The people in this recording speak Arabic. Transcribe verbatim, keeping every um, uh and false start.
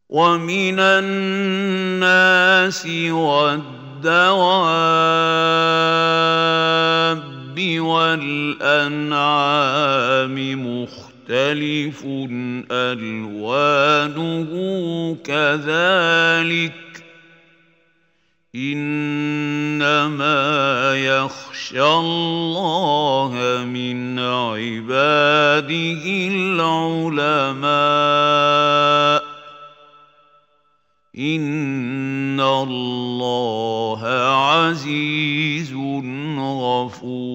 ومن الناس والدواب والأنعام مختلف ألوانه كذلك إنما يخشى الله من عباده العلماء إن الله عزيز غفور.